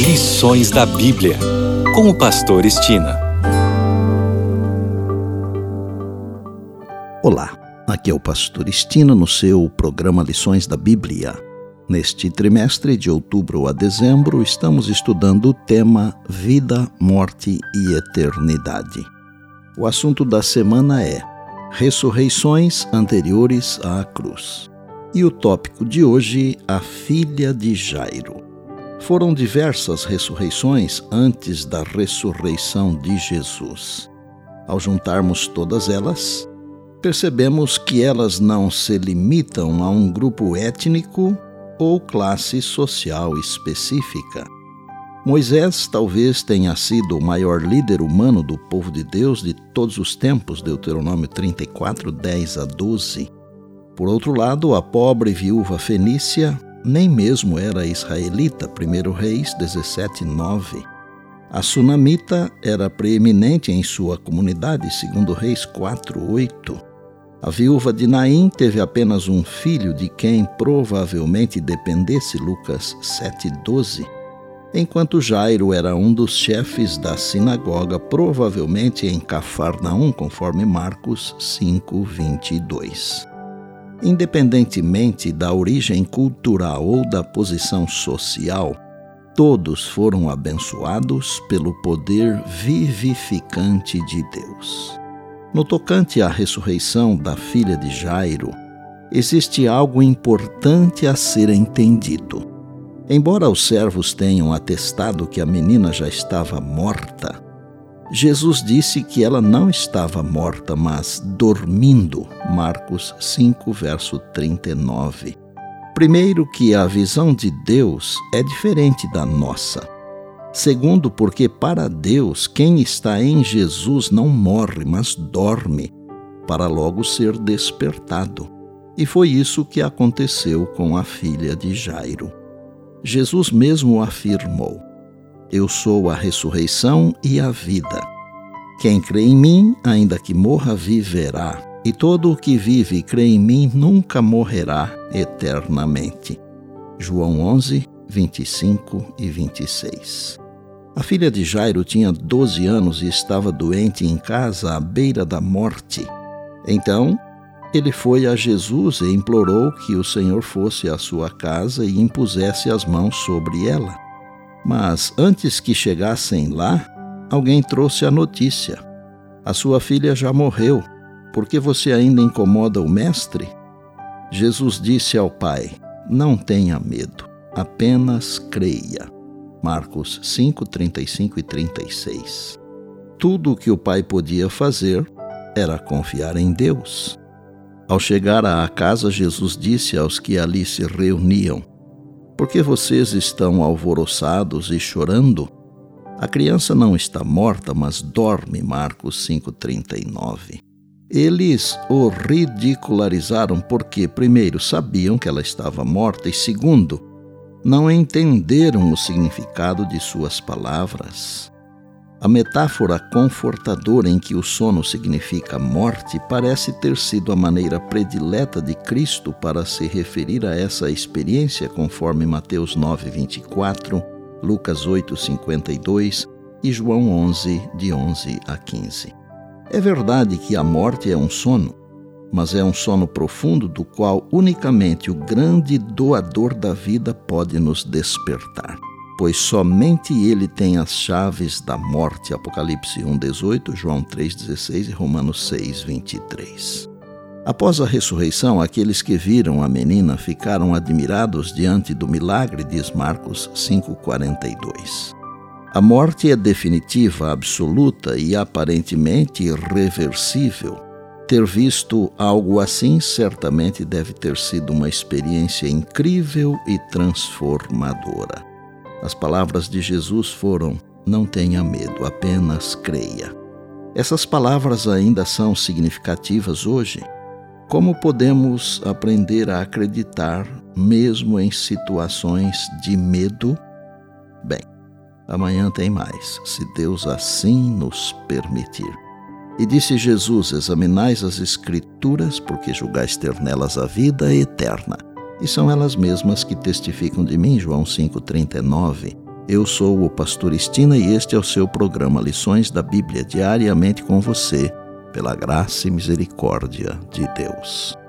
Lições da Bíblia, com o pastor Estina. Olá, aqui é o pastor Estina no seu programa Lições da Bíblia. Neste trimestre, de outubro a dezembro, estamos estudando o tema Vida, Morte e Eternidade. O assunto da semana é Ressurreições anteriores à cruz. E o tópico de hoje, a filha de Jairo. Foram diversas ressurreições antes da ressurreição de Jesus. Ao juntarmos todas elas, percebemos que elas não se limitam a um grupo étnico ou classe social específica. Moisés talvez tenha sido o maior líder humano do povo de Deus de todos os tempos, Deuteronômio 34, 10 a 12. Por outro lado, a pobre viúva fenícia nem mesmo era israelita, 1 Reis 17, 9. A sunamita era preeminente em sua comunidade, 2 Reis 4, 8. A viúva de Naim teve apenas um filho de quem provavelmente dependesse, Lucas 7, 12. Enquanto Jairo era um dos chefes da sinagoga, provavelmente em Cafarnaum, conforme Marcos 5, 22. Independentemente da origem cultural ou da posição social, todos foram abençoados pelo poder vivificante de Deus. No tocante à ressurreição da filha de Jairo, existe algo importante a ser entendido. Embora os servos tenham atestado que a menina já estava morta, Jesus disse que ela não estava morta, mas dormindo. Marcos 5, verso 39. Primeiro, que a visão de Deus é diferente da nossa. Segundo, porque para Deus, quem está em Jesus não morre, mas dorme, para logo ser despertado. E foi isso que aconteceu com a filha de Jairo. Jesus mesmo afirmou: Eu sou a ressurreição e a vida. Quem crê em mim, ainda que morra, viverá. E todo o que vive e crê em mim nunca morrerá eternamente. João 11, 25 e 26. A filha de Jairo tinha 12 anos e estava doente em casa à beira da morte. Então, ele foi a Jesus e implorou que o Senhor fosse à sua casa e impusesse as mãos sobre ela. Mas antes que chegassem lá, alguém trouxe a notícia: a sua filha já morreu, por que você ainda incomoda o mestre? Jesus disse ao pai: Não tenha medo, apenas creia. Marcos 5, 35 e 36. Tudo o que o pai podia fazer era confiar em Deus. Ao chegar à casa, Jesus disse aos que ali se reuniam: Por que vocês estão alvoroçados e chorando? A criança não está morta, mas dorme. Marcos 5,39. Eles o ridicularizaram porque, primeiro, sabiam que ela estava morta e, segundo, não entenderam o significado de suas palavras. A metáfora confortadora em que o sono significa morte parece ter sido a maneira predileta de Cristo para se referir a essa experiência, conforme Mateus 9, 24, Lucas 8, 52 e João 11, de 11 a 15. É verdade que a morte é um sono, mas é um sono profundo do qual unicamente o grande doador da vida pode nos despertar, pois somente ele tem as chaves da morte. Apocalipse 1:18, João 3:16 e Romanos 6:23. Após a ressurreição, aqueles que viram a menina ficaram admirados diante do milagre, diz Marcos 5:42. A morte é definitiva, absoluta e aparentemente irreversível. Ter visto algo assim certamente deve ter sido uma experiência incrível e transformadora. As palavras de Jesus foram: Não tenha medo, apenas creia. Essas palavras ainda são significativas hoje. Como podemos aprender a acreditar mesmo em situações de medo? Bem, amanhã tem mais, se Deus assim nos permitir. E disse Jesus: Examinais as Escrituras, porque julgais ter nelas a vida eterna. E são elas mesmas que testificam de mim, João 5,39. Eu sou o pastor Estina e este é o seu programa Lições da Bíblia, diariamente com você, pela graça e misericórdia de Deus.